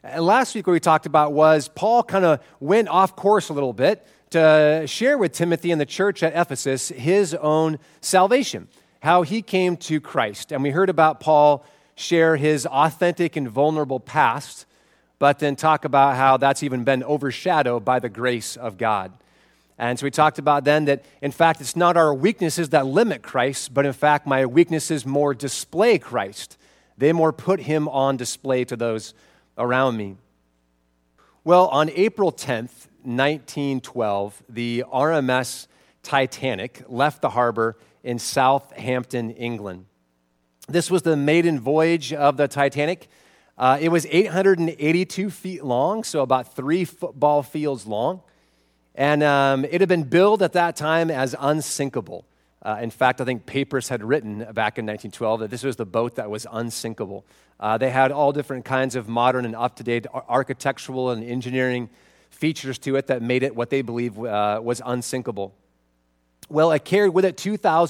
Last week what we talked about was Paul kind of went off course a little bit to share with Timothy and the church at Ephesus his own salvation, how he came to Christ. And we heard about Paul share his authentic and vulnerable past, but then talk about how that's even been overshadowed by the grace of God. And so we talked about then that, in fact, it's not our weaknesses that limit Christ, but in fact, my weaknesses more display Christ. They more put him on display to those around me. Well, on April 10th, 1912, the RMS Titanic left the harbor in Southampton, England. This was the maiden voyage of the Titanic. It was 882 feet long, so about 3 football fields long. And it had been billed at that time as unsinkable. In fact, I think papers had written back in 1912 that this was the boat that was unsinkable. They had all different kinds of modern and up-to-date architectural and engineering features to it that made it what they believed was unsinkable. Well, it carried with it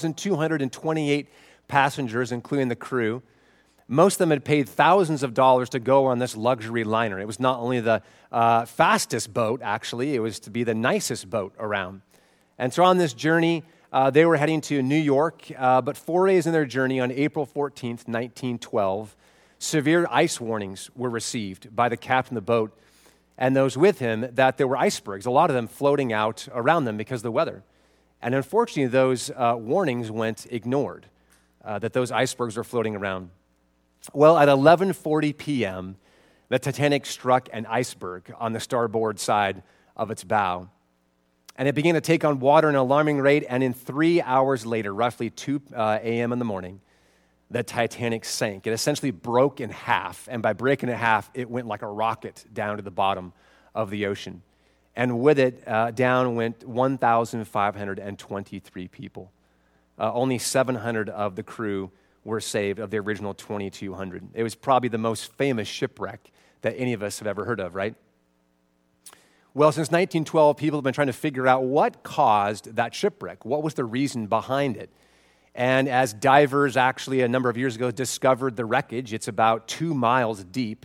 2,228 passengers, including the crew. Most of them had paid thousands of dollars to go on this luxury liner. It was not only the fastest boat, actually, it was to be the nicest boat around. And so on this journey, they were heading to New York, but 4 days in their journey on April 14th, 1912, severe ice warnings were received by the captain of the boat and those with him that there were icebergs, a lot of them floating out around them because of the weather. And unfortunately, those warnings went ignored, that those icebergs were floating around. Well, at 11:40 p.m., the Titanic struck an iceberg on the starboard side of its bow. And it began to take on water at an alarming rate, and in 3 hours later, roughly 2 a.m. in the morning, the Titanic sank. It essentially broke in half, and by breaking it in half, it went like a rocket down to the bottom of the ocean. And with it, down went 1,523 people. Only 700 of the crew were saved of the original 2,200. It was probably the most famous shipwreck that any of us have ever heard of, right? Well, since 1912, people have been trying to figure out what caused that shipwreck. What was the reason behind it? And as divers actually a number of years ago discovered the wreckage, it's about 2 miles deep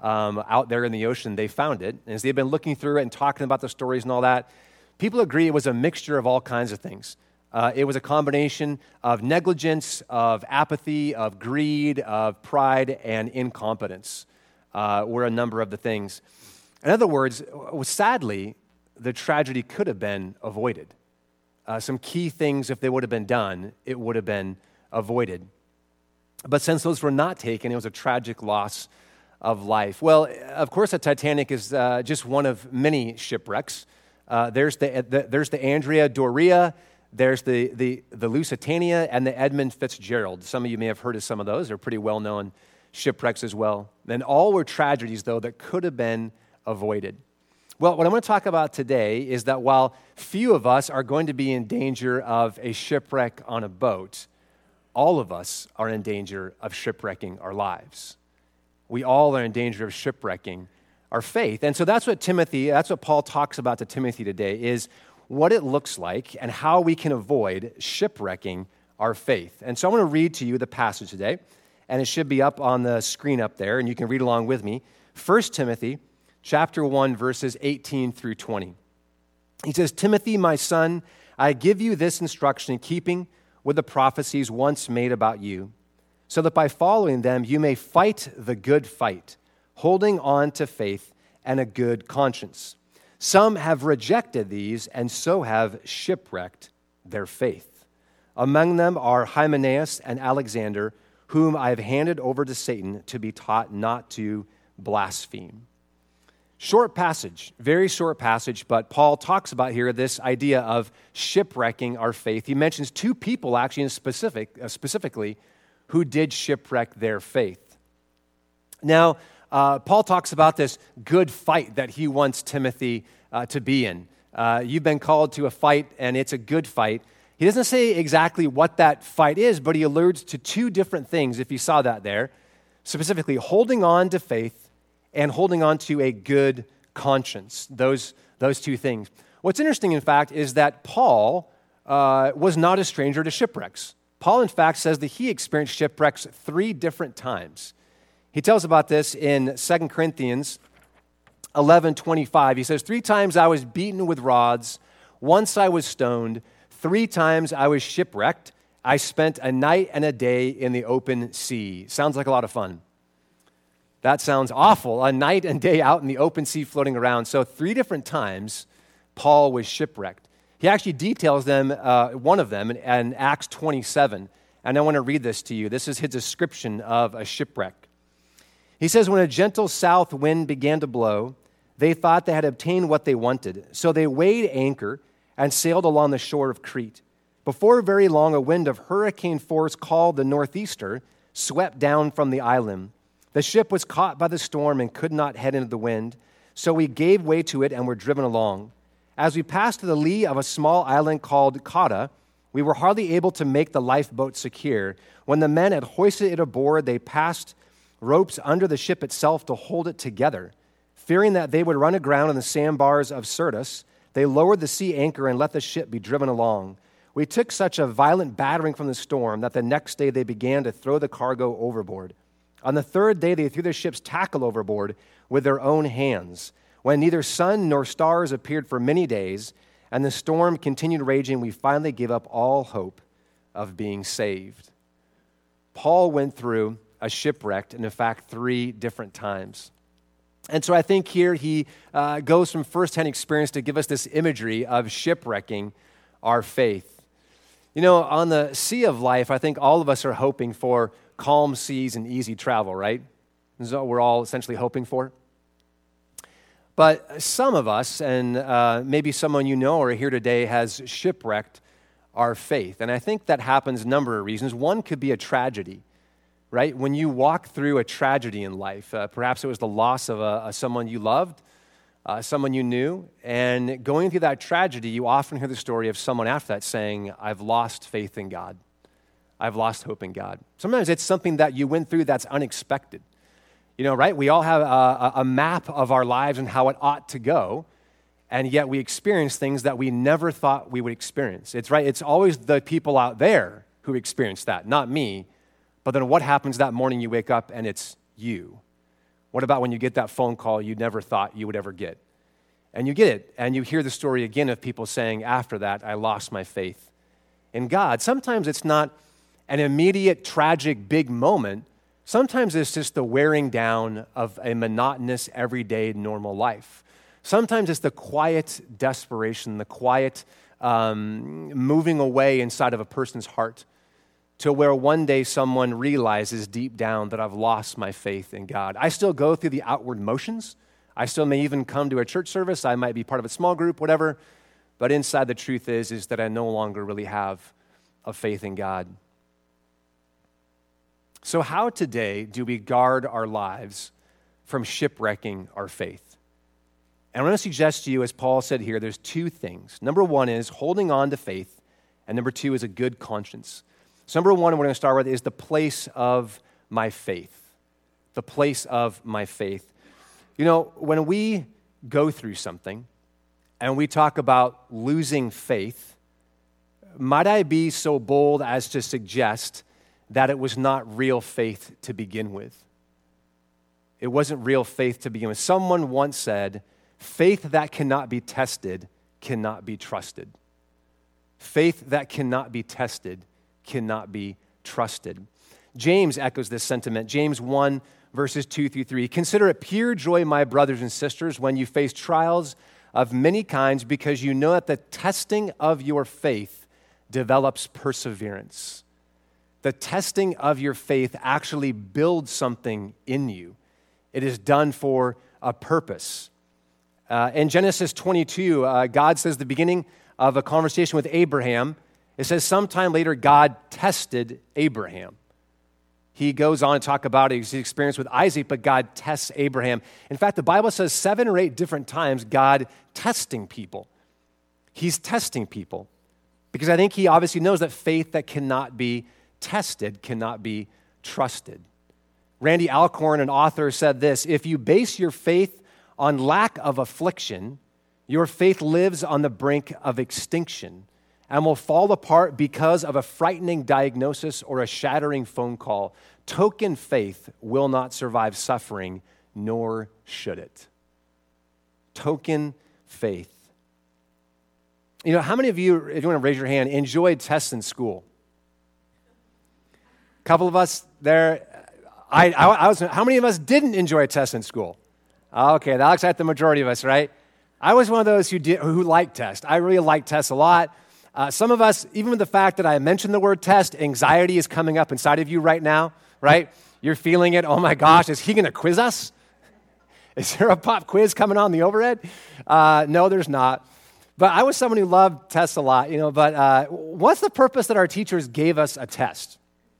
out there in the ocean, they found it. And as they've been looking through it and talking about the stories and all that, people agree it was a mixture of all kinds of things. It was a combination of negligence, of apathy, of greed, of pride, and incompetence were a number of the things. In other words, sadly, the tragedy could have been avoided. Some key things, if they would have been done, it would have been avoided. But since those were not taken, it was a tragic loss of life. Well, of course, the Titanic is just one of many shipwrecks. There's the Andrea Doria, there's the Lusitania, and the Edmund Fitzgerald. Some of you may have heard of some of those. They're pretty well-known shipwrecks as well. And all were tragedies, though, that could have been avoided. Well, what I want to talk about today is that while few of us are going to be in danger of a shipwreck on a boat, all of us are in danger of shipwrecking our lives. We all are in danger of shipwrecking our faith. And so that's what Paul talks about to Timothy today, is what it looks like and how we can avoid shipwrecking our faith. And so I want to read to you the passage today, and it should be up on the screen up there, and you can read along with me. 1 Timothy chapter 1, verses 18 through 20. He says, "Timothy, my son, I give you this instruction in keeping with the prophecies once made about you, so that by following them you may fight the good fight, holding on to faith and a good conscience. Some have rejected these and so have shipwrecked their faith. Among them are Hymenaeus and Alexander, whom I have handed over to Satan to be taught not to blaspheme." Short passage, very short passage, but Paul talks about here this idea of shipwrecking our faith. He mentions 2 people actually specifically who did shipwreck their faith. Now, Paul talks about this good fight that he wants Timothy to be in. You've been called to a fight, and it's a good fight. He doesn't say exactly what that fight is, but he alludes to 2 different things, if you saw that there, specifically holding on to faith and holding on to a good conscience, those 2 things. What's interesting, in fact, is that Paul was not a stranger to shipwrecks. Paul, in fact, says that he experienced shipwrecks 3 different times. He tells about this in 2 Corinthians 11:25, he says, 3 times I was beaten with rods, once I was stoned, 3 times I was shipwrecked. I spent a night and a day in the open sea. Sounds like a lot of fun. That sounds awful, a night and day out in the open sea floating around. So 3 different times Paul was shipwrecked. He actually details them, one of them, in Acts 27. And I want to read this to you. This is his description of a shipwreck. He says, when a gentle south wind began to blow, they thought they had obtained what they wanted. So they weighed anchor and sailed along the shore of Crete. Before very long, a wind of hurricane force called the northeaster swept down from the island. The ship was caught by the storm and could not head into the wind, so we gave way to it and were driven along. As we passed to the lee of a small island called Cauda, we were hardly able to make the lifeboat secure. When the men had hoisted it aboard, they passed ropes under the ship itself to hold it together. Fearing that they would run aground on the sandbars of Syrtis, they lowered the sea anchor and let the ship be driven along. We took such a violent battering from the storm that the next day they began to throw the cargo overboard. On the 3rd day, they threw the ship's tackle overboard with their own hands. When neither sun nor stars appeared for many days, and the storm continued raging, we finally gave up all hope of being saved. Paul went through a shipwreck, and in fact, 3 different times. And so I think here he goes from firsthand experience to give us this imagery of shipwrecking our faith. You know, on the sea of life, I think all of us are hoping for calm seas and easy travel, right? This is what we're all essentially hoping for. But some of us, and maybe someone you know or here today, has shipwrecked our faith. And I think that happens a number of reasons. One could be a tragedy, right? When you walk through a tragedy in life, perhaps it was the loss of someone you loved, someone you knew, and going through that tragedy, you often hear the story of someone after that saying, I've lost faith in God. I've lost hope in God. Sometimes it's something that you went through that's unexpected. You know, right? We all have a map of our lives and how it ought to go, and yet we experience things that we never thought we would experience. It's right. It's always the people out there who experience that, not me. But then what happens that morning you wake up and it's you? What about when you get that phone call you never thought you would ever get? And you get it, and you hear the story again of people saying, after that, I lost my faith in God. Sometimes it's not an immediate, tragic, big moment. Sometimes it's just the wearing down of a monotonous, everyday, normal life. Sometimes it's the quiet desperation, the quiet moving away inside of a person's heart to where one day someone realizes deep down that I've lost my faith in God. I still go through the outward motions. I still may even come to a church service. I might be part of a small group, whatever. But inside the truth is that I no longer really have a faith in God. So how today do we guard our lives from shipwrecking our faith? And I want to suggest to you, as Paul said here, there's 2 things. Number 1 is holding on to faith, and number 2 is a good conscience. So number 1, we're going to start with, is the place of my faith. The place of my faith. You know, when we go through something and we talk about losing faith, might I be so bold as to suggest that it was not real faith to begin with? It wasn't real faith to begin with. Someone once said, faith that cannot be tested cannot be trusted. Faith that cannot be tested cannot be trusted. James echoes this sentiment. James 1, verses 2 through 3. Consider it pure joy, my brothers and sisters, when you face trials of many kinds, because you know that the testing of your faith develops perseverance. The testing of your faith actually builds something in you. It is done for a purpose. In Genesis 22, God says the beginning of a conversation with Abraham, it says sometime later God tested Abraham. He goes on to talk about his experience with Isaac, but God tests Abraham. In fact, the Bible says 7 or 8 different times God testing people. He's testing people because I think he obviously knows that faith that cannot be tested cannot be trusted. Randy Alcorn, an author, said this: if you base your faith on lack of affliction, your faith lives on the brink of extinction and will fall apart because of a frightening diagnosis or a shattering phone call. Token faith will not survive suffering, nor should it. token faith. You know, how many of you, if you want to raise your hand, enjoyed tests in school? A couple of us there. How many of us didn't enjoy a test in school? Okay, that looks like the majority of us, right? I was one of those who liked tests. I really liked tests a lot. Some of us, even with the fact that I mentioned the word test, anxiety is coming up inside of you right now, right? You're feeling it. Oh my gosh, is he going to quiz us? Is there a pop quiz coming on the overhead? No, there's not. But I was someone who loved tests a lot, but what's the purpose that our teachers gave us a test?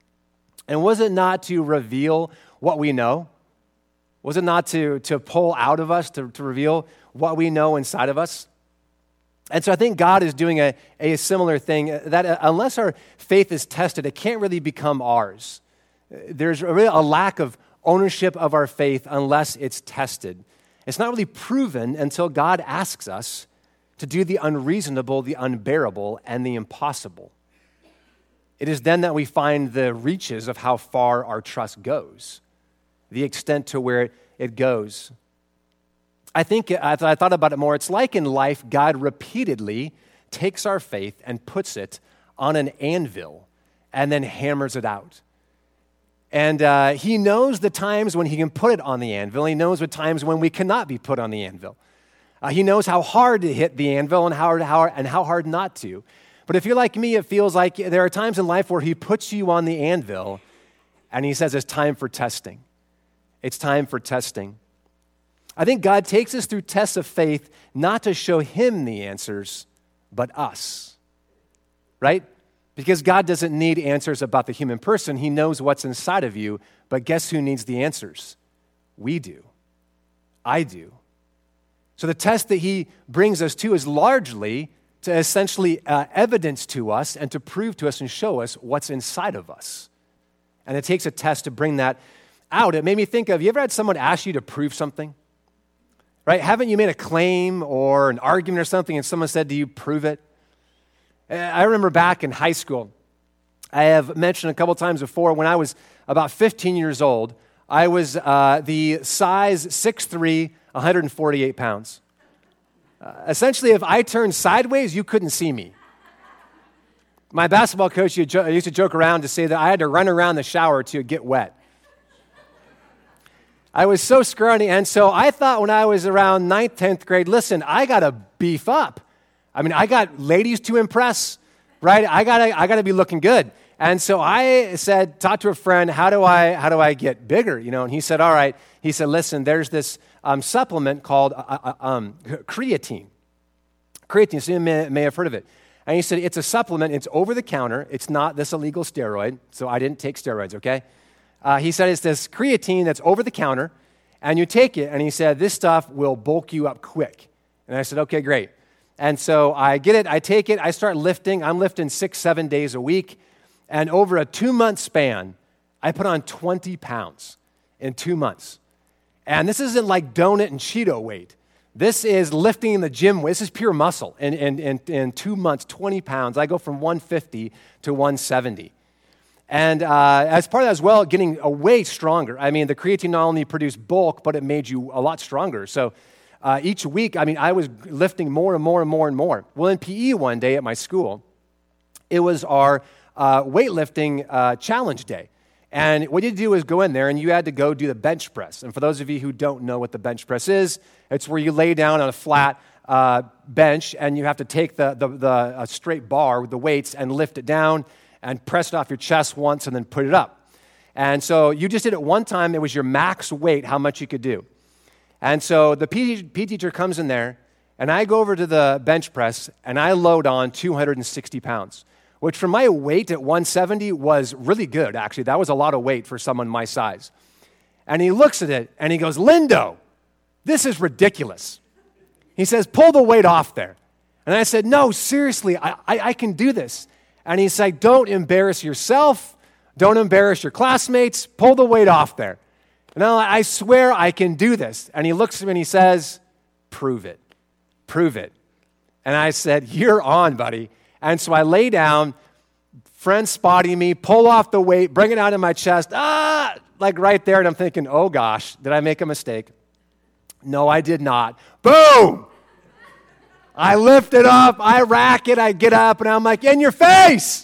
And was it not to reveal what we know? Was it not to pull out of us, to reveal what we know inside of us? And so I think God is doing a similar thing, that unless our faith is tested, it can't really become ours. There's really a lack of ownership of our faith unless it's tested. It's not really proven until God asks us to do the unreasonable, the unbearable, and the impossible. It is then that we find the reaches of how far our trust goes, the extent to where it goes. I thought about it more. It's like in life, God repeatedly takes our faith and puts it on an anvil and then hammers it out. And he knows the times when he can put it on the anvil. He knows the times when we cannot be put on the anvil. He knows how hard to hit the anvil and how hard not to. But if you're like me, it feels like there are times in life where he puts you on the anvil and he says it's time for testing. It's time for testing. I think God takes us through tests of faith not to show him the answers, but us, right? Because God doesn't need answers about the human person. He knows what's inside of you, but guess who needs the answers? We do. I do. So the test that he brings us to is largely to essentially evidence to us and to prove to us and show us what's inside of us. And it takes a test to bring that out. It made me think of, you ever had someone ask you to prove something? Right? Haven't you made a claim or an argument or something and someone said to you, prove it? I remember back in high school, I have mentioned a couple times before, when I was about 15 years old, I was the size 6'3", 148 pounds. Essentially, if I turned sideways, you couldn't see me. My basketball coach used to joke around to say that I had to run around the shower to get wet. I was so scrawny, and so I thought when I was around 9th, 10th grade, listen, I got to beef up. I mean, I got ladies to impress, right? I gotta be looking good. And so I talked to a friend, how do I get bigger? And he said, all right. He said, listen, there's this supplement called creatine. Creatine, so you may have heard of it. And he said, it's a supplement. It's over the counter. It's not this illegal steroid. So I didn't take steroids, okay? He said, it's this creatine that's over the counter, and you take it. And he said, this stuff will bulk you up quick. And I said, okay, great. And so I get it. I take it. I start lifting. I'm lifting 6-7 days a week. And over a 2-month span, I put on 20 pounds in 2 months. And this isn't like donut and Cheeto weight. This is lifting in the gym weight. This is pure muscle. In 2 months, 20 pounds. I go from 150 to 170. And as part of that as well, getting way stronger. I mean, the creatine not only produced bulk, but it made you a lot stronger. So each week, I was lifting more and more and more and more. Well, in PE one day at my school, it was our weightlifting challenge day. And what you do is go in there and you had to go do the bench press. And for those of you who don't know what the bench press is, it's where you lay down on a flat bench and you have to take the straight bar with the weights and lift it down and press it off your chest once and then put it up. And so you just did it one time. It was your max weight, how much you could do. And so the PE teacher comes in there and I go over to the bench press and I load on 260 pounds. Which for my weight at 170 was really good, actually. That was a lot of weight for someone my size. And he looks at it, and he goes, Lindo, this is ridiculous. He says, pull the weight off there. And I said, no, seriously, I can do this. And he's like, don't embarrass yourself. Don't embarrass your classmates. Pull the weight off there. And I swear I can do this. And he looks at me and he says, prove it. Prove it. And I said, you're on, buddy. And so I lay down, friends spotting me, pull off the weight, bring it out of my chest, like right there. And I'm thinking, oh gosh, did I make a mistake? No, I did not. Boom! I lift it up, I rack it, I get up, and I'm like, in your face!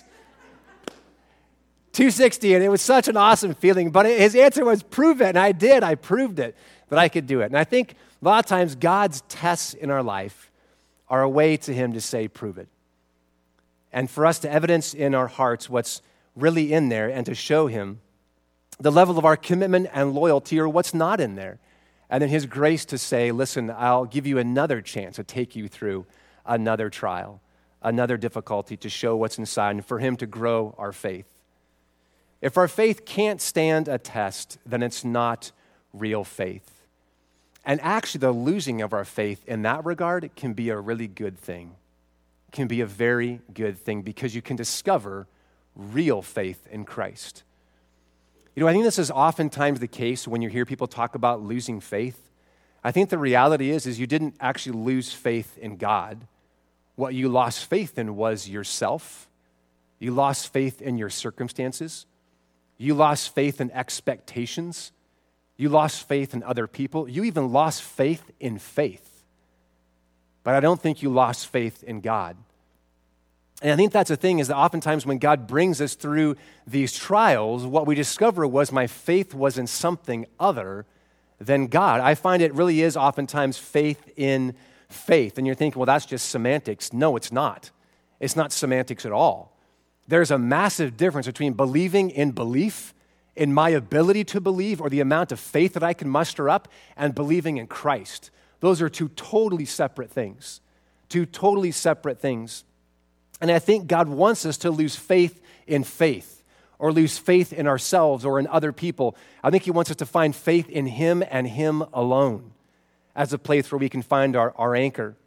260, and it was such an awesome feeling. But his answer was, prove it, and I did. I proved it, that I could do it. And I think a lot of times God's tests in our life are a way to him to say, prove it. And for us to evidence in our hearts what's really in there and to show him the level of our commitment and loyalty or what's not in there. And then his grace to say, listen, I'll give you another chance to take you through another trial, another difficulty to show what's inside and for him to grow our faith. If our faith can't stand a test, then it's not real faith. And actually, the losing of our faith in that regard can be a really good thing. Can be a very good thing because you can discover real faith in Christ. You know, I think this is oftentimes the case when you hear people talk about losing faith. I think the reality is you didn't actually lose faith in God. What you lost faith in was yourself. You lost faith in your circumstances. You lost faith in expectations. You lost faith in other people. You even lost faith in faith. But I don't think you lost faith in God. And I think that's the thing is that oftentimes when God brings us through these trials, what we discover was my faith was in something other than God. I find it really is oftentimes faith in faith. And you're thinking, well, that's just semantics. No, it's not. It's not semantics at all. There's a massive difference between believing in belief, in my ability to believe, or the amount of faith that I can muster up, and believing in Christ. Those are two totally separate things. Two totally separate things. And I think God wants us to lose faith in faith, or lose faith in ourselves or in other people. I think he wants us to find faith in him and him alone as a place where we can find our anchor.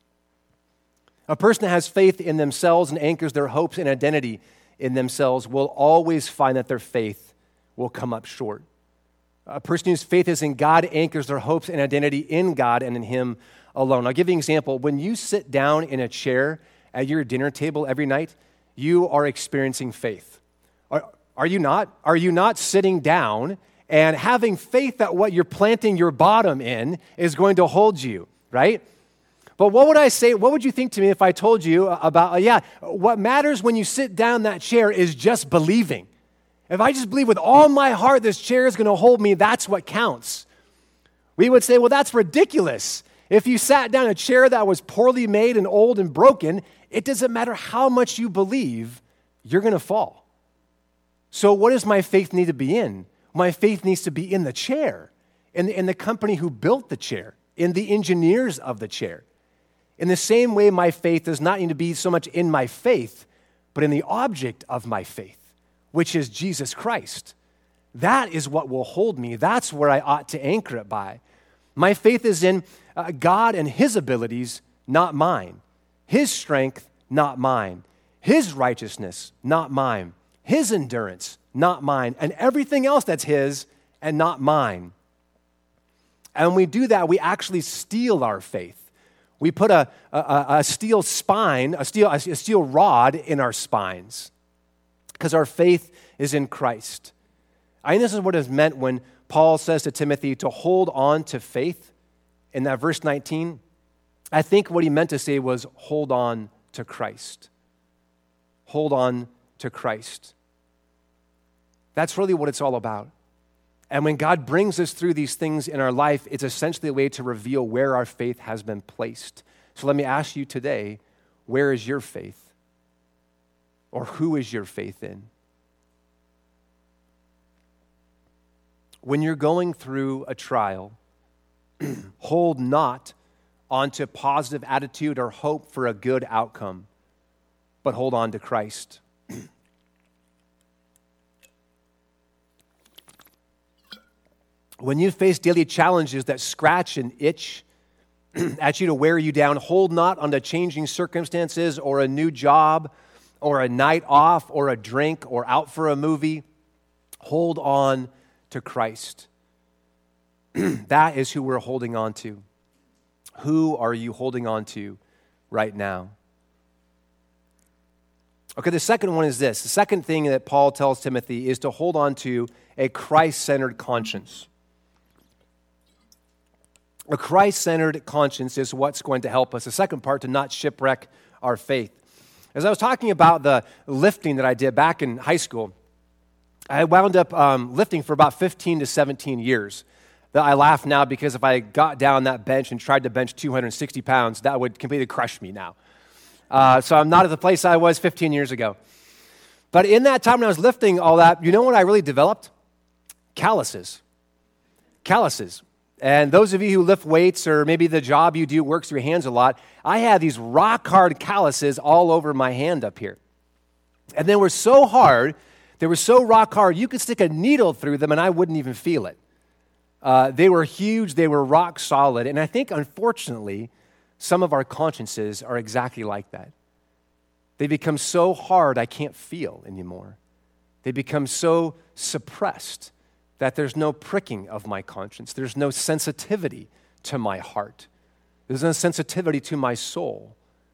A person that has faith in themselves and anchors their hopes and identity in themselves will always find that their faith will come up short. A person whose faith is in God anchors their hopes and identity in God and in him alone. I'll give you an example. When you sit down in a chair at your dinner table every night, you are experiencing faith. Are you not? Are you not sitting down and having faith that what you're planting your bottom in is going to hold you, right? But what would I say, what would you think to me if I told you about, what matters when you sit down in that chair is just believing. If I just believe with all my heart this chair is going to hold me, that's what counts. We would say, well, that's ridiculous. If you sat down in a chair that was poorly made and old and broken, it doesn't matter how much you believe, you're going to fall. So what does my faith need to be in? My faith needs to be in the chair, in the company who built the chair, in the engineers of the chair. In the same way, my faith does not need to be so much in my faith, but in the object of my faith, which is Jesus Christ. That is what will hold me. That's where I ought to anchor it by. My faith is in God and his abilities, not mine. His strength, not mine. His righteousness, not mine. His endurance, not mine. And everything else that's his and not mine. And when we do that, we actually steal our faith. We put a steel spine, a steel rod in our spines because our faith is in Christ. I think this is what is meant when Paul says to Timothy to hold on to faith in that verse 19. I think what he meant to say was hold on to Christ. Hold on to Christ. That's really what it's all about. And when God brings us through these things in our life, it's essentially a way to reveal where our faith has been placed. So let me ask you today, where is your faith? Or who is your faith in? When you're going through a trial, hold not onto positive attitude or hope for a good outcome, but hold on to Christ. When you face daily challenges that scratch and itch at you to wear you down, hold not onto changing circumstances or a new job or a night off or a drink or out for a movie. Hold on to Christ. That is who we're holding on to. Who are you holding on to right now? Okay, the second one is this. The second thing that Paul tells Timothy is to hold on to a Christ-centered conscience. A Christ-centered conscience is what's going to help us. The second part, to not shipwreck our faith. As I was talking about the lifting that I did back in high school, I wound up lifting for about 15 to 17 years. I laugh now because if I got down that bench and tried to bench 260 pounds, that would completely crush me now. So I'm not at the place I was 15 years ago. But in that time when I was lifting all that, you know what I really developed? Calluses. Calluses. And those of you who lift weights, or maybe the job you do works through your hands a lot, I had these rock-hard calluses all over my hand up here. And they were so hard, they were so rock-hard, you could stick a needle through them and I wouldn't even feel it. They were huge, they were rock solid, and I think, unfortunately, some of our consciences are exactly like that. They become so hard I can't feel anymore. They become so suppressed that there's no pricking of my conscience. There's no sensitivity to my heart. There's no sensitivity to my soul.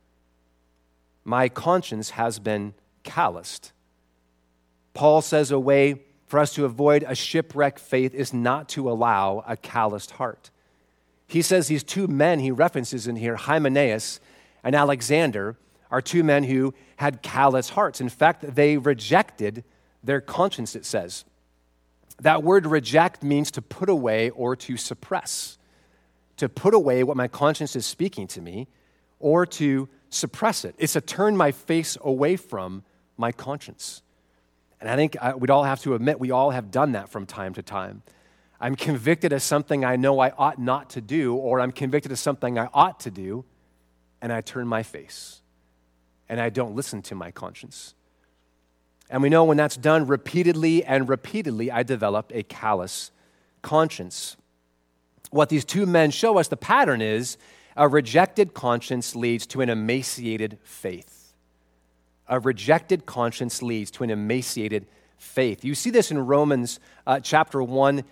My conscience has been calloused. Paul says a way for us to avoid a shipwrecked faith is not to allow a calloused heart. He says these two men he references in here, Hymenaeus and Alexander, are two men who had callous hearts. In fact, they rejected their conscience, it says. That word reject means to put away or to suppress. To put away what my conscience is speaking to me or to suppress it. It's to turn my face away from my conscience. And I think we'd all have to admit we all have done that from time to time. I'm convicted of something I know I ought not to do, or I'm convicted of something I ought to do, and I turn my face. And I don't listen to my conscience. And we know when that's done repeatedly and repeatedly, I develop a callous conscience. What these two men show us, the pattern is, a rejected conscience leads to an emaciated faith. A rejected conscience leads to an emaciated faith. You see this in Romans chapter 1,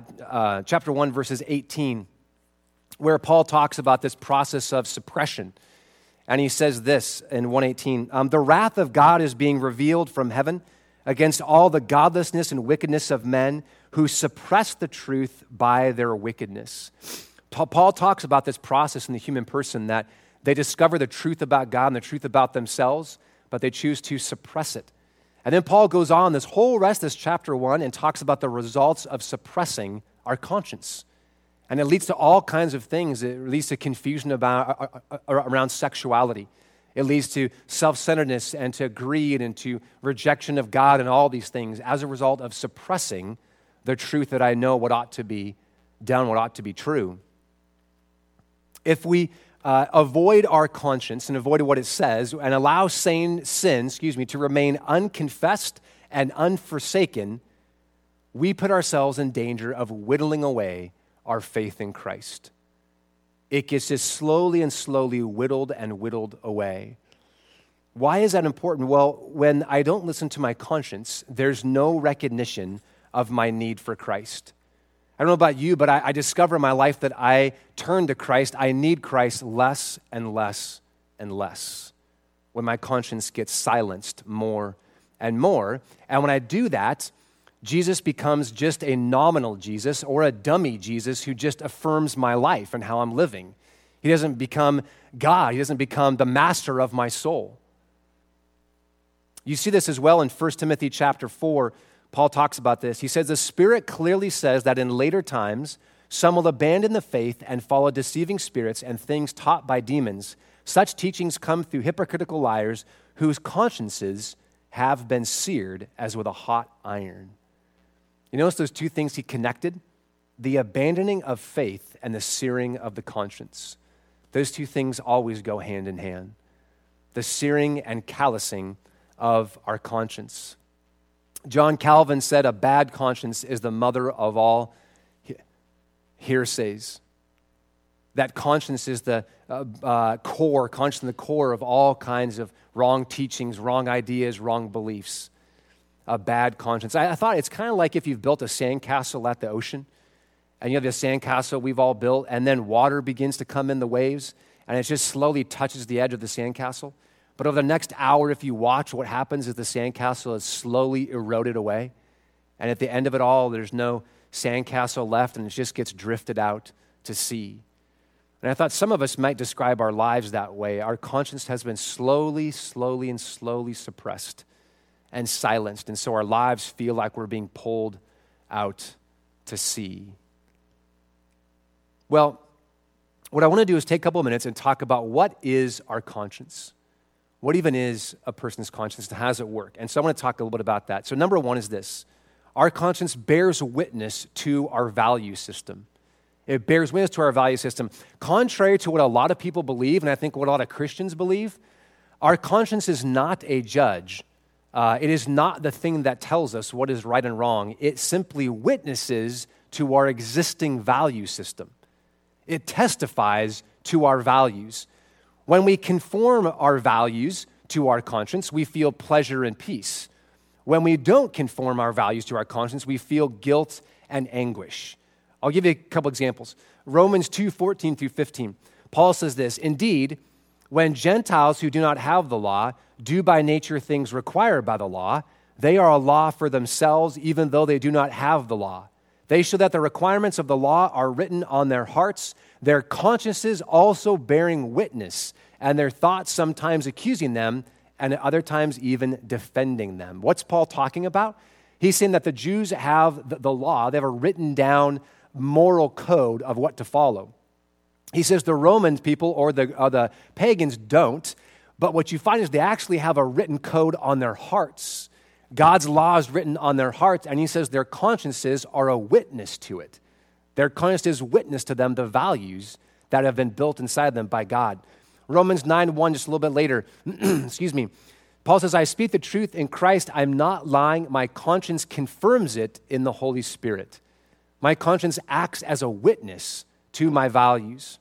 verses 18, where Paul talks about this process of suppression. And he says this in 1:18, the wrath of God is being revealed from heaven against all the godlessness and wickedness of men who suppress the truth by their wickedness. Paul talks about this process in the human person, that they discover the truth about God and the truth about themselves, but they choose to suppress it. And then Paul goes on this whole rest of this chapter 1 and talks about the results of suppressing our conscience. And it leads to all kinds of things. It leads to confusion around sexuality. It leads to self-centeredness and to greed and to rejection of God and all these things as a result of suppressing the truth that I know what ought to be done, what ought to be true. If we avoid our conscience and avoid what it says and allow sin, to remain unconfessed and unforsaken, we put ourselves in danger of whittling away our faith in Christ. It gets just slowly and slowly whittled and whittled away. Why is that important? Well, when I don't listen to my conscience, there's no recognition of my need for Christ. I don't know about you, but I discover in my life that I turn to Christ, I need Christ less and less and less when my conscience gets silenced more and more. And when I do that, Jesus becomes just a nominal Jesus or a dummy Jesus who just affirms my life and how I'm living. He doesn't become God. He doesn't become the master of my soul. You see this as well in 1 Timothy chapter 4. Paul talks about this. He says, the Spirit clearly says that in later times, some will abandon the faith and follow deceiving spirits and things taught by demons. Such teachings come through hypocritical liars whose consciences have been seared as with a hot iron. You notice those two things he connected? The abandoning of faith and the searing of the conscience. Those two things always go hand in hand. The searing and callousing of our conscience. John Calvin said a bad conscience is the mother of all hearsays. That conscience is the core of all kinds of wrong teachings, wrong ideas, wrong beliefs. A bad conscience. I thought it's kind of like if you've built a sandcastle at the ocean, and you have this sandcastle we've all built, and then water begins to come in the waves, and it just slowly touches the edge of the sandcastle. But over the next hour, if you watch, what happens is the sandcastle is slowly eroded away, and at the end of it all, there's no sandcastle left, and it just gets drifted out to sea. And I thought some of us might describe our lives that way. Our conscience has been slowly suppressed and silenced. And so our lives feel like we're being pulled out to sea. Well, what I want to do is take a couple of minutes and talk about what is our conscience. What even is a person's conscience and how does it work? And so I want to talk a little bit about that. So number one is this. Our conscience bears witness to our value system. It bears witness to our value system. Contrary to what a lot of people believe, and I think what a lot of Christians believe, our conscience is not a judge. It is not the thing that tells us what is right and wrong. It simply witnesses to our existing value system. It testifies to our values. When we conform our values to our conscience, we feel pleasure and peace. When we don't conform our values to our conscience, we feel guilt and anguish. I'll give you a couple examples. Romans 2:14 through 15. Paul says this, "Indeed, when Gentiles who do not have the law do by nature things required by the law, they are a law for themselves, even though they do not have the law. They show that the requirements of the law are written on their hearts, their consciences also bearing witness, and their thoughts sometimes accusing them, and at other times even defending them." What's Paul talking about? He's saying that the Jews have the law. They have a written down moral code of what to follow. He says the Roman people or the pagans don't, but what you find is they actually have a written code on their hearts. God's law is written on their hearts, and he says their consciences are a witness to it. Their consciences witness to them the values that have been built inside them by God. Romans 9:1, just a little bit later, excuse me, Paul says, "I speak the truth in Christ. I'm not lying. My conscience confirms it in the Holy Spirit." My conscience acts as a witness to my values.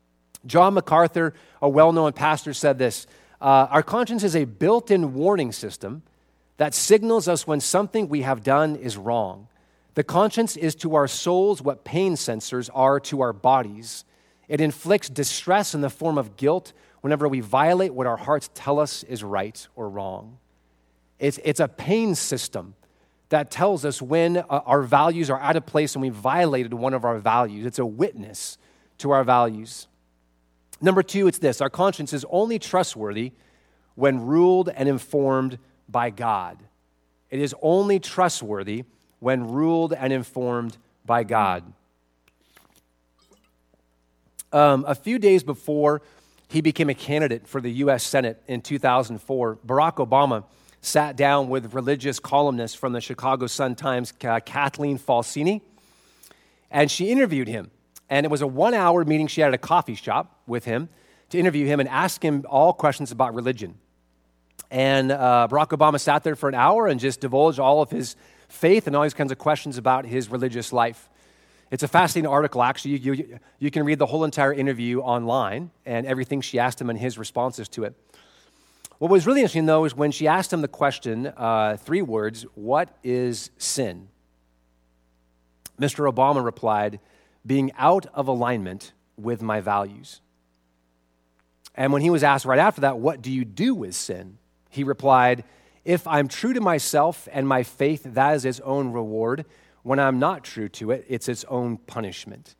John MacArthur, a well-known pastor, said this, "Our conscience is a built-in warning system that signals us when something we have done is wrong. The conscience is to our souls what pain sensors are to our bodies. It inflicts distress in the form of guilt whenever we violate what our hearts tell us is right or wrong." It's a pain system that tells us when our values are out of place and we violated one of our values. It's a witness to our values. Number two, it's this. Our conscience is only trustworthy when ruled and informed by God. It is only trustworthy when ruled and informed by God. A few days before he became a candidate for the U.S. Senate in 2004, Barack Obama sat down with religious columnist from the Chicago Sun-Times, Kathleen Falsini, and she interviewed him. And it was a 1-hour meeting. She had at a coffee shop with him to interview him and ask him all questions about religion. And Barack Obama sat there for an hour and just divulged all of his faith and all these kinds of questions about his religious life. It's a fascinating article, actually. You can read the whole entire interview online and everything she asked him and his responses to it. What was really interesting, though, is when she asked him the question, 3 words, "What is sin?" Mr. Obama replied, "Being out of alignment with my values." And when he was asked right after that, "What do you do with sin?" he replied, "If I'm true to myself and my faith, that is its own reward. When I'm not true to it, it's its own punishment."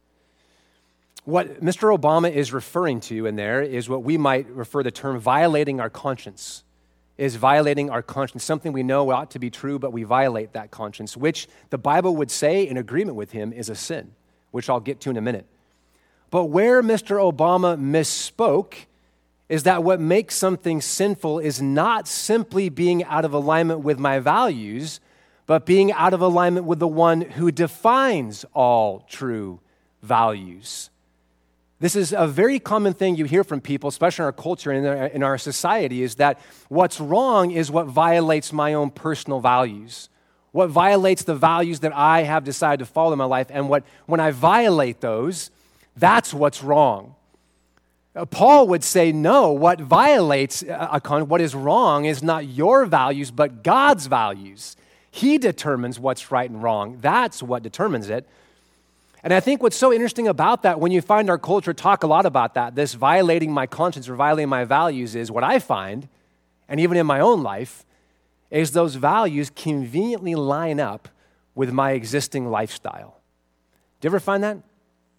What Mr. Obama is referring to in there is what we might refer the term violating our conscience. Is violating our conscience, something we know ought to be true, but we violate that conscience, which the Bible would say in agreement with him is a sin, which I'll get to in a minute. But where Mr. Obama misspoke is that what makes something sinful is not simply being out of alignment with my values, but being out of alignment with the one who defines all true values. This is a very common thing you hear from people, especially in our culture and in our society, is that what's wrong is what violates my own personal values, what violates the values that I have decided to follow in my life, and when I violate those, that's what's wrong. Paul would say, no, what violates what is wrong is not your values, but God's values. He determines what's right and wrong. That's what determines it. And I think what's so interesting about that, when you find our culture talk a lot about that, this violating my conscience or violating my values, is what I find, and even in my own life, is those values conveniently line up with my existing lifestyle. Do you ever find that?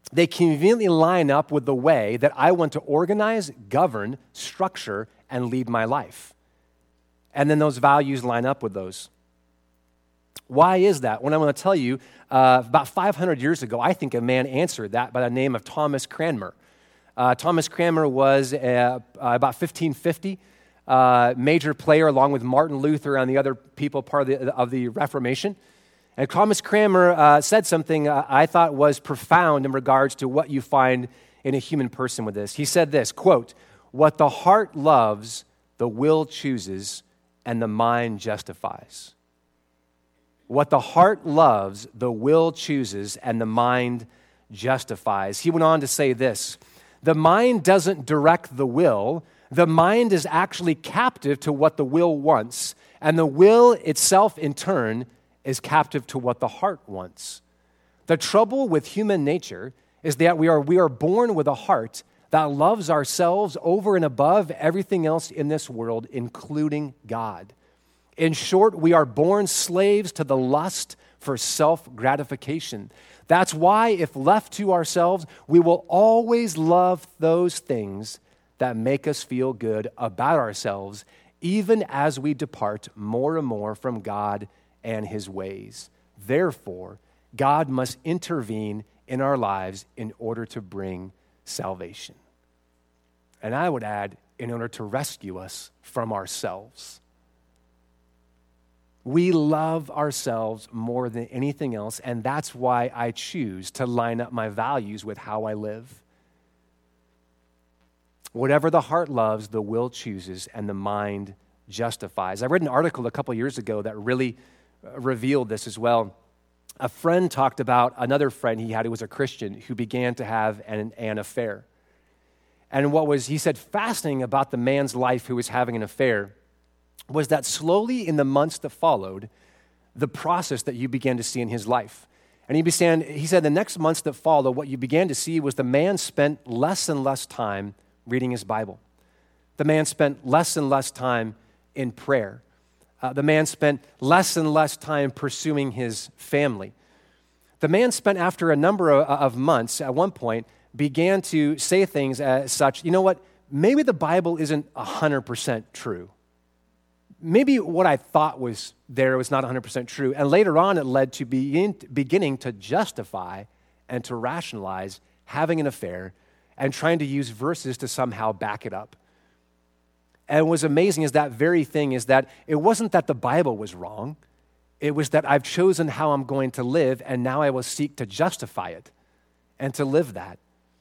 they conveniently line up with the way that I want to organize, govern, structure, and lead my life. And then those values line up with those. Why is that? Well, I'm going to tell you, about 500 years ago, I think a man answered that by the name of Thomas Cranmer. Thomas Cranmer was about 1550, major player along with Martin Luther and the other people part of the Reformation. And Thomas Cranmer said something I thought was profound in regards to what you find in a human person with this. He said this, quote, "What the heart loves, the will chooses, and the mind justifies." What the heart loves, the will chooses, and the mind justifies. He went on to say this, the mind doesn't direct the will. The mind is actually captive to what the will wants, and the will itself, in turn, is captive to what the heart wants. The trouble with human nature is that we are born with a heart that loves ourselves over and above everything else in this world, including God. In short, we are born slaves to the lust for self-gratification. That's why, if left to ourselves, we will always love those things that make us feel good about ourselves, even as we depart more and more from God and his ways. Therefore, God must intervene in our lives in order to bring salvation. And I would add, in order to rescue us from ourselves. We love ourselves more than anything else, and that's why I choose to line up my values with how I live. Whatever the heart loves, the will chooses, and the mind justifies. I read an article a couple years ago that really revealed this as well. A friend talked about another friend he had who was a Christian who began to have an affair. And what was, he said, fascinating about the man's life who was having an affair was that slowly in the months that followed, the process that you began to see in his life. And he said the next months that followed, what you began to see was the man spent less and less time reading his Bible. The man spent less and less time in prayer. The man spent less and less time pursuing his family. The man spent, after a number of months, at one point, began to say things as such, you know what, maybe the Bible isn't 100% true. Maybe what I thought was there was not 100% true. And later on, it led to beginning to justify and to rationalize having an affair and trying to use verses to somehow back it up. And what was amazing is that very thing is that it wasn't that the Bible was wrong. It was that I've chosen how I'm going to live, and now I will seek to justify it and to live that.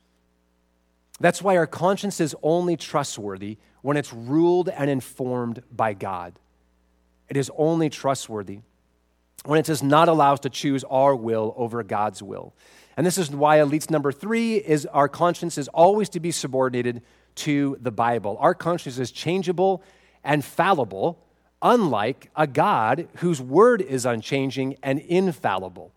That's why our conscience is only trustworthy when it's ruled and informed by God. It is only trustworthy when it does not allow us to choose our will over God's will. And this is why at least number 3 is our conscience is always to be subordinated to the Bible. Our conscience is changeable and fallible, unlike a God whose word is unchanging and infallible.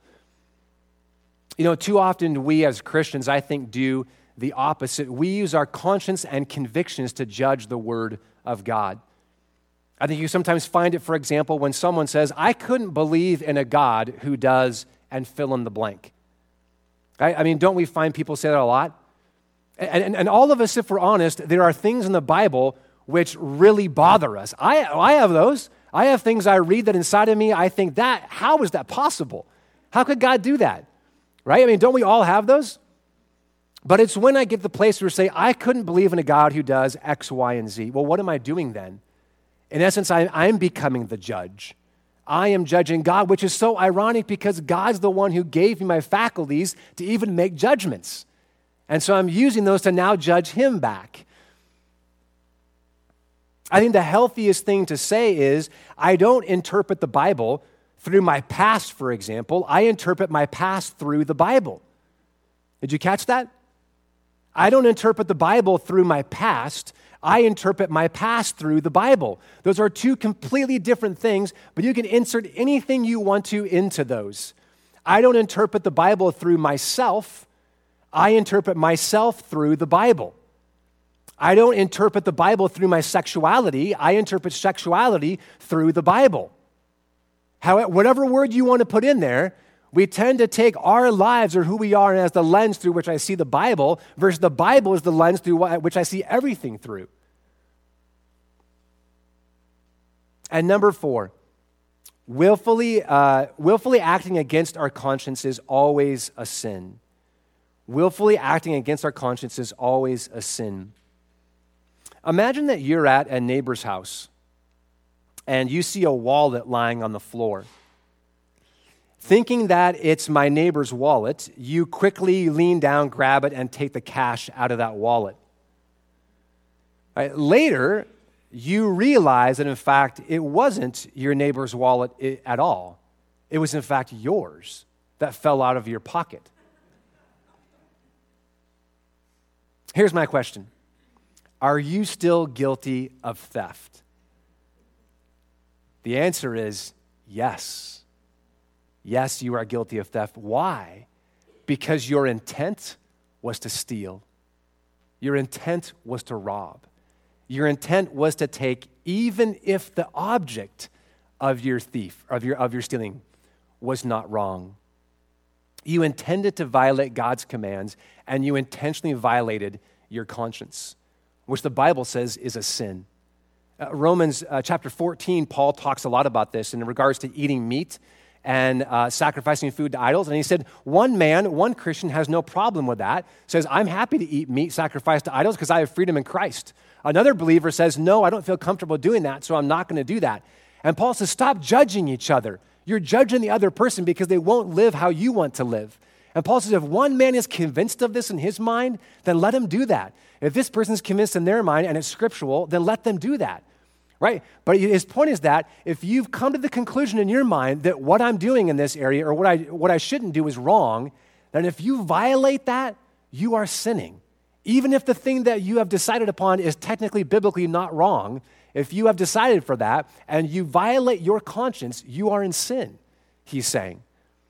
You know, too often we as Christians, I think, do the opposite. We use our conscience and convictions to judge the word of God. I think you sometimes find it, for example, when someone says, I couldn't believe in a God who does, and fill in the blank. Right? I mean, don't we find people say that a lot? And all of us, if we're honest, there are things in the Bible which really bother us. I have those. I have things I read that inside of me, I think how is that possible? How could God do that? Right? I mean, don't we all have those? But it's when I get to the place where I say, I couldn't believe in a God who does X, Y, and Z. Well, what am I doing then? In essence, I'm becoming the judge. I am judging God, which is so ironic because God's the one who gave me my faculties to even make judgments. And so I'm using those to now judge him back. I think the healthiest thing to say is, I don't interpret the Bible through my past, for example. I interpret my past through the Bible. Did you catch that? I don't interpret the Bible through my past. I interpret my past through the Bible. Those are two completely different things, but you can insert anything you want to into those. I don't interpret the Bible through myself. I interpret myself through the Bible. I don't interpret the Bible through my sexuality. I interpret sexuality through the Bible. However, whatever word you want to put in there, We tend to take our lives or who we are as the lens through which I see the Bible versus the Bible is the lens through which I see everything through. And number 4, willfully acting against our conscience is always a sin. Willfully acting against our conscience is always a sin. Imagine that you're at a neighbor's house and you see a wallet lying on the floor. Thinking that it's my neighbor's wallet, you quickly lean down, grab it, and take the cash out of that wallet. Right? Later, you realize that, in fact, it wasn't your neighbor's wallet at all. It was, in fact, yours that fell out of your pocket. Here's my question. Are you still guilty of theft? The answer is yes. Yes, you are guilty of theft. Why? Because your intent was to steal. Your intent was to rob. Your intent was to take, even if the object of your stealing was not wrong. You intended to violate God's commands, and you intentionally violated your conscience, which the Bible says is a sin. Romans chapter 14, Paul talks a lot about this in regards to eating meat and sacrificing food to idols. And he said, one Christian has no problem with that, says, I'm happy to eat meat sacrificed to idols because I have freedom in Christ. Another believer says, no, I don't feel comfortable doing that, so I'm not going to do that. And Paul says, stop judging each other. You're judging the other person because they won't live how you want to live. And Paul says, if one man is convinced of this in his mind, then let him do that. If this person is convinced in their mind and it's scriptural, then let them do that. Right? But his point is that if you've come to the conclusion in your mind that what I'm doing in this area or what I shouldn't do is wrong, then if you violate that, you are sinning. Even if the thing that you have decided upon is technically biblically not wrong, if you have decided for that and you violate your conscience, you are in sin, he's saying.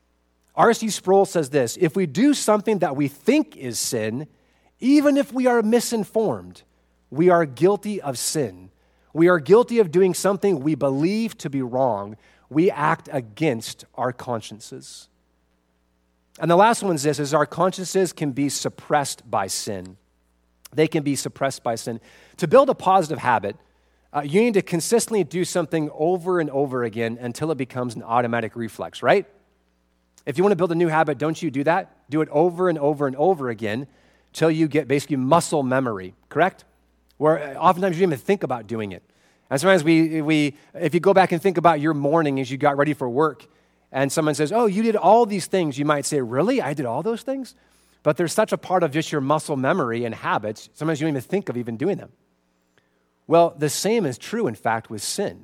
R.C. Sproul says this, if we do something that we think is sin, even if we are misinformed, we are guilty of sin. We are guilty of doing something we believe to be wrong. We act against our consciences. And the last one is this, is our consciences can be suppressed by sin. They can be suppressed by sin. To build a positive habit, you need to consistently do something over and over again until it becomes an automatic reflex, right? If you want to build a new habit, don't you do that? Do it over and over and over again till you get basically muscle memory, correct? Where oftentimes you don't even think about doing it. And sometimes if you go back and think about your morning as you got ready for work, and someone says, oh, you did all these things, you might say, really? I did all those things? But there's such a part of just your muscle memory and habits, sometimes you don't even think of even doing them. Well, the same is true, in fact, with sin.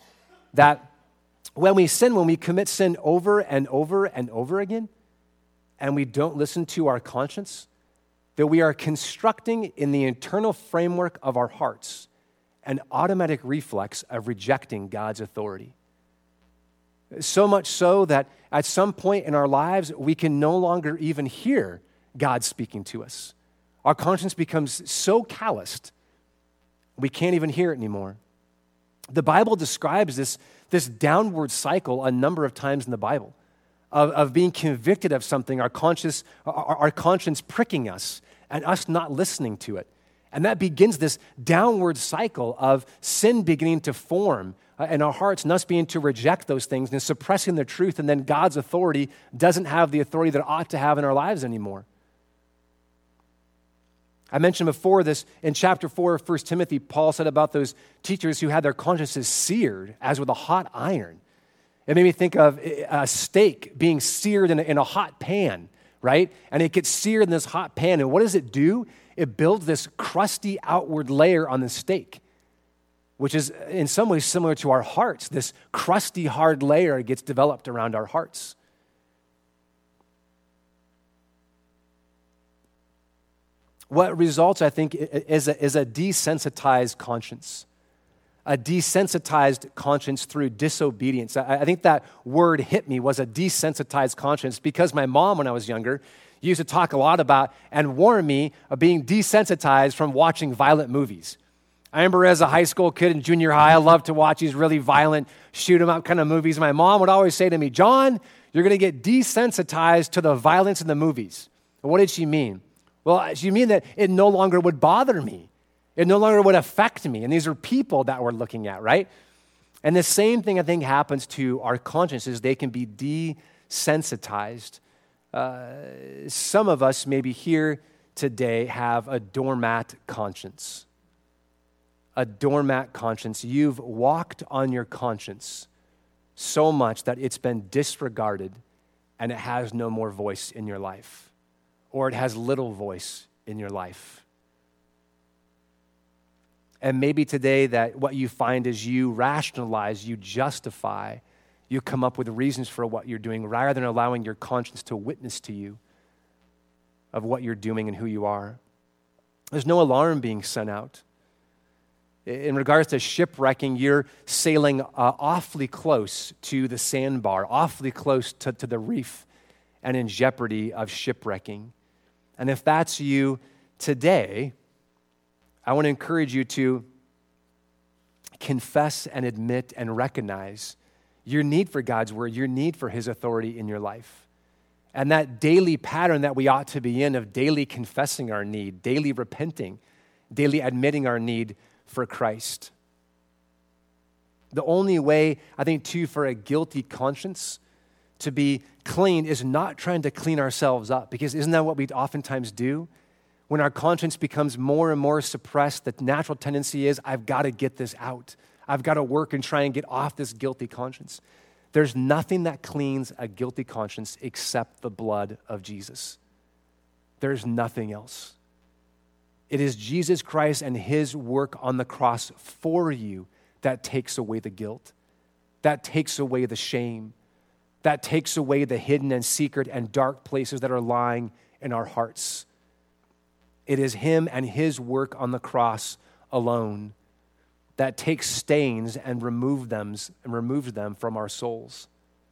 That when we sin, when we commit sin over and over and over again, and we don't listen to our conscience, that we are constructing in the internal framework of our hearts an automatic reflex of rejecting God's authority. So much so that at some point in our lives, we can no longer even hear God speaking to us. Our conscience becomes so calloused, we can't even hear it anymore. The Bible describes this downward cycle a number of times in the Bible of being convicted of something, our conscience pricking us, and us not listening to it. And that begins this downward cycle of sin beginning to form in our hearts and us being to reject those things and suppressing the truth, and then God's authority doesn't have the authority that it ought to have in our lives anymore. I mentioned before this in chapter 4 of 1 Timothy, Paul said about those teachers who had their consciences seared as with a hot iron. It made me think of a steak being seared in a hot pan, right? And it gets seared in this hot pan, and what does it do? It builds this crusty outward layer on the steak, which is in some ways similar to our hearts. This crusty, hard layer gets developed around our hearts. What results, I think, is a desensitized conscience. A desensitized conscience through disobedience. I think that word hit me, was a desensitized conscience, because my mom, when I was younger, used to talk a lot about and warn me of being desensitized from watching violent movies. I remember as a high school kid in junior high, I loved to watch these really violent, shoot 'em up kind of movies. My mom would always say to me, John, You're going to get desensitized to the violence in the movies. And what did she mean? Well, she mean that it no longer would bother me. It no longer would affect me. And these are people that we're looking at, right? And the same thing, I think, happens to our consciences. They can be desensitized. Some of us maybe here today have a doormat conscience. A doormat conscience. You've walked on your conscience so much that it's been disregarded and it has no more voice in your life, or it has little voice in your life. And maybe today that what you find is you rationalize, you justify, you come up with reasons for what you're doing rather than allowing your conscience to witness to you of what you're doing and who you are. There's no alarm being sent out. In regards to shipwrecking, you're sailing awfully close to the sandbar, awfully close to the reef, and in jeopardy of shipwrecking. And if that's you today, I want to encourage you to confess and admit and recognize your need for God's word, your need for his authority in your life. And that daily pattern that we ought to be in of daily confessing our need, daily repenting, daily admitting our need for Christ. The only way, I think, too, for a guilty conscience to be clean is not trying to clean ourselves up, because isn't that what we oftentimes do? When our conscience becomes more and more suppressed, the natural tendency is, I've got to get this out. I've got to work and try and get off this guilty conscience. There's nothing that cleans a guilty conscience except the blood of Jesus. There's nothing else. It is Jesus Christ and his work on the cross for you that takes away the guilt, that takes away the shame, that takes away the hidden and secret and dark places that are lying in our hearts. It is him and his work on the cross alone that takes stains and removes them from our souls.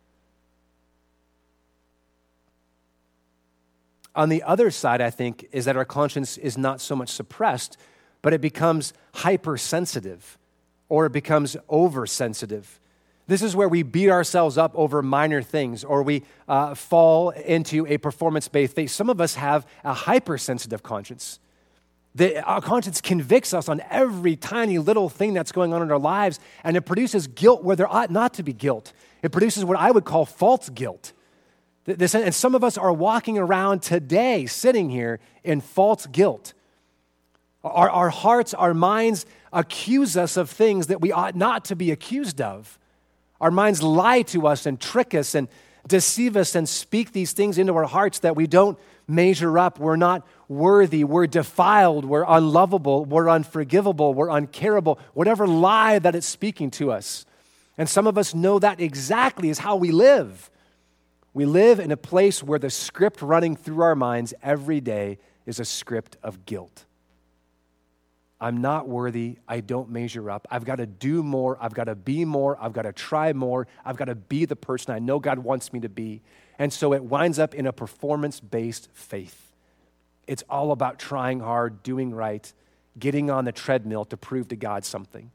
On the other side, I think, is that our conscience is not so much suppressed, but it becomes hypersensitive, or it becomes oversensitive. This is where we beat ourselves up over minor things, or we fall into a performance-based faith. Some of us have a hypersensitive conscience. Our conscience convicts us on every tiny little thing that's going on in our lives, and it produces guilt where there ought not to be guilt. It produces what I would call false guilt. And some of us are walking around today, sitting here in false guilt. Our hearts, our minds accuse us of things that we ought not to be accused of. Our minds lie to us and trick us and deceive us and speak these things into our hearts that we don't measure up. We're not worthy. We're defiled. We're unlovable. We're unforgivable. We're uncareable. Whatever lie that it's speaking to us. And some of us know that exactly is how we live. We live in a place where the script running through our minds every day is a script of guilt. I'm not worthy. I don't measure up. I've got to do more. I've got to be more. I've got to try more. I've got to be the person I know God wants me to be. And so it winds up in a performance-based faith. It's all about trying hard, doing right, getting on the treadmill to prove to God something.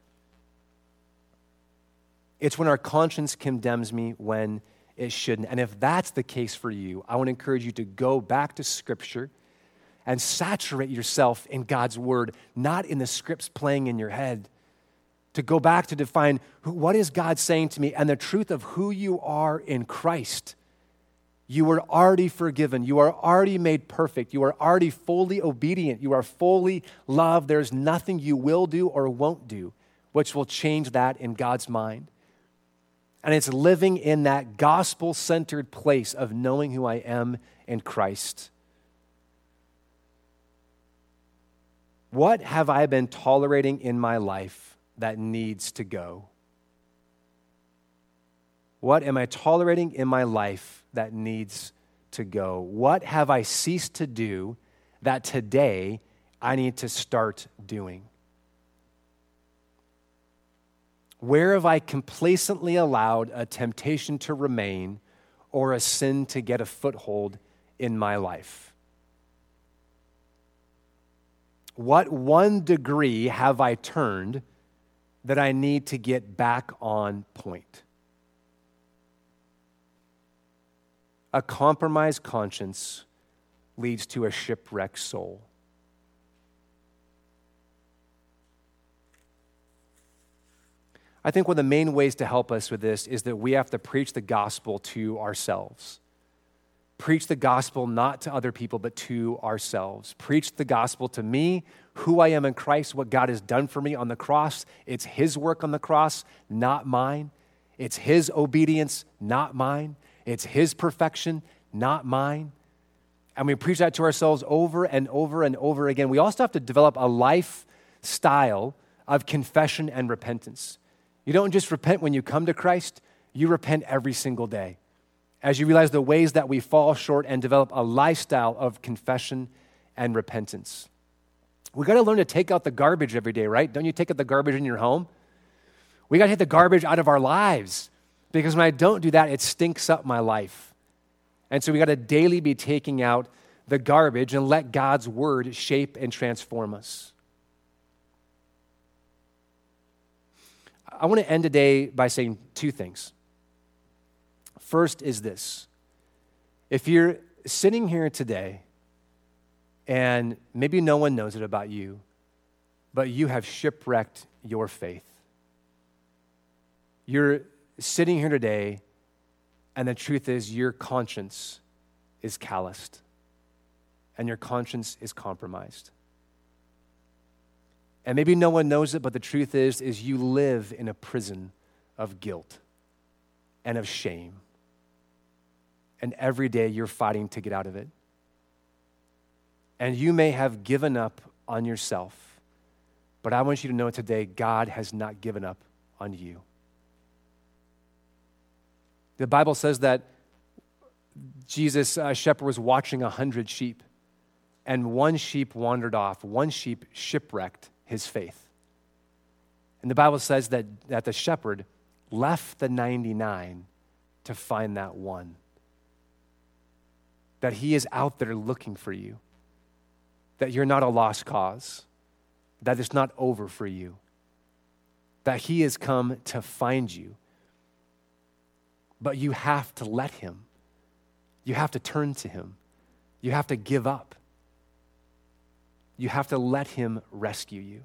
It's when our conscience condemns me when it shouldn't. And if that's the case for you, I want to encourage you to go back to Scripture and saturate yourself in God's word, not in the scripts playing in your head. To go back to define what is God saying to me and the truth of who you are in Christ. You are already forgiven. You are already made perfect. You are already fully obedient. You are fully loved. There's nothing you will do or won't do which will change that in God's mind. And it's living in that gospel-centered place of knowing who I am in Christ. What have I been tolerating in my life that needs to go? What am I tolerating in my life that needs to go? What have I ceased to do that today I need to start doing? Where have I complacently allowed a temptation to remain or a sin to get a foothold in my life? What 1 degree have I turned that I need to get back on point? A compromised conscience leads to a shipwrecked soul. I think one of the main ways to help us with this is that we have to preach the gospel to ourselves. Preach the gospel not to other people, but to ourselves. Preach the gospel to me, who I am in Christ, what God has done for me on the cross. It's His work on the cross, not mine. It's His obedience, not mine. It's His perfection, not mine. And we preach that to ourselves over and over and over again. We also have to develop a lifestyle of confession and repentance. You don't just repent when you come to Christ, you repent every single day. As you realize the ways that we fall short and develop a lifestyle of confession and repentance. We got to learn to take out the garbage every day, right? Don't you take out the garbage in your home? We got to take the garbage out of our lives, because when I don't do that, it stinks up my life. And so we got to daily be taking out the garbage and let God's word shape and transform us. I want to end today by saying two things. First is this. If you're sitting here today and maybe no one knows it about you, but you have shipwrecked your faith. You're sitting here today and the truth is your conscience is calloused and your conscience is compromised. And maybe no one knows it, but the truth is you live in a prison of guilt and of shame. And every day you're fighting to get out of it. And you may have given up on yourself, but I want you to know today, God has not given up on you. The Bible says that Jesus, a shepherd, was watching 100 sheep, and one sheep wandered off. One sheep shipwrecked his faith. And the Bible says that the shepherd left the 99 to find that one. That he is out there looking for you. That you're not a lost cause. That it's not over for you. That he has come to find you. But you have to let him. You have to turn to him. You have to give up. You have to let him rescue you.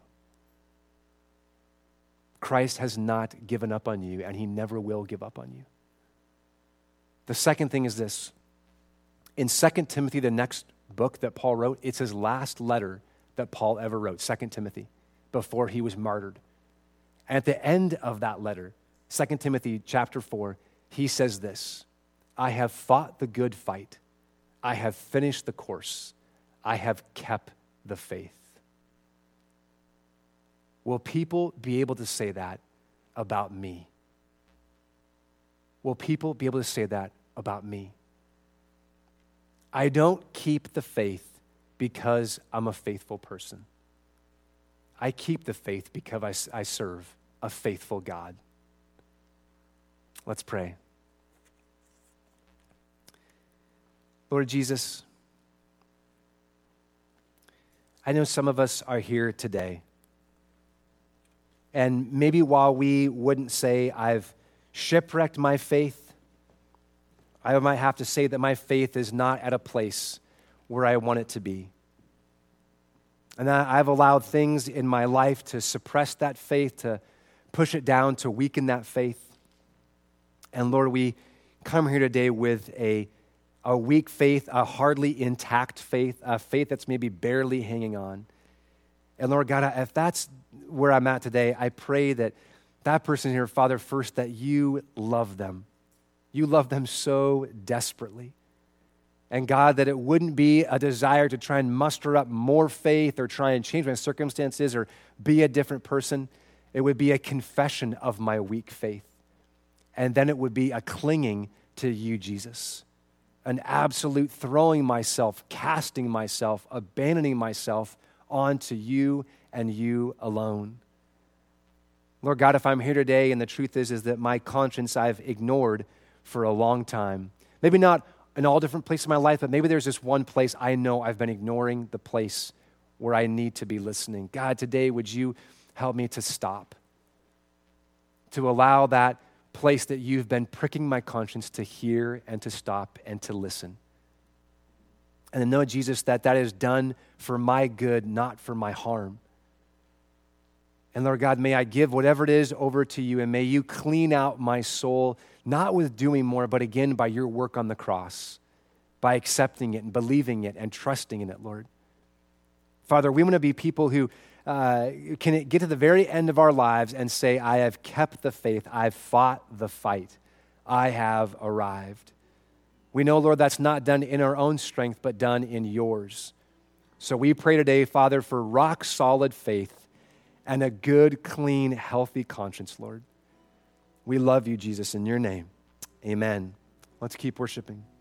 Christ has not given up on you, and he never will give up on you. The second thing is this. In 2 Timothy, the next book that Paul wrote, it's his last letter that Paul ever wrote, 2 Timothy, before he was martyred. And at the end of that letter, 2 Timothy chapter 4, he says this, I have fought the good fight. I have finished the course. I have kept the faith. Will people be able to say that about me? Will people be able to say that about me? I don't keep the faith because I'm a faithful person. I keep the faith because I serve a faithful God. Let's pray. Lord Jesus, I know some of us are here today, and maybe while we wouldn't say I've shipwrecked my faith, I might have to say that my faith is not at a place where I want it to be. And I've allowed things in my life to suppress that faith, to push it down, to weaken that faith. And Lord, we come here today with a weak faith, a hardly intact faith, a faith that's maybe barely hanging on. And Lord God, if that's where I'm at today, I pray that that person here, Father, first, that you love them. You love them so desperately. And God, that it wouldn't be a desire to try and muster up more faith or try and change my circumstances or be a different person. It would be a confession of my weak faith. And then it would be a clinging to you, Jesus. An absolute throwing myself, casting myself, abandoning myself onto you and you alone. Lord God, if I'm here today and the truth is that my conscience I've ignored for a long time, maybe not in all different places in my life, but maybe there's this one place I know I've been ignoring, the place where I need to be listening. God, today would you help me to stop, to allow that place that you've been pricking my conscience to hear and to stop and to listen. And to know, Jesus, that is done for my good, not for my harm. And Lord God, may I give whatever it is over to you, and may you clean out my soul, not with doing more, but again by your work on the cross, by accepting it and believing it and trusting in it, Lord. Father, we want to be people who can get to the very end of our lives and say, I have kept the faith, I've fought the fight, I have arrived. We know, Lord, that's not done in our own strength, but done in yours. So we pray today, Father, for rock solid faith and a good, clean, healthy conscience, Lord. We love you, Jesus, in your name. Amen. Let's keep worshiping.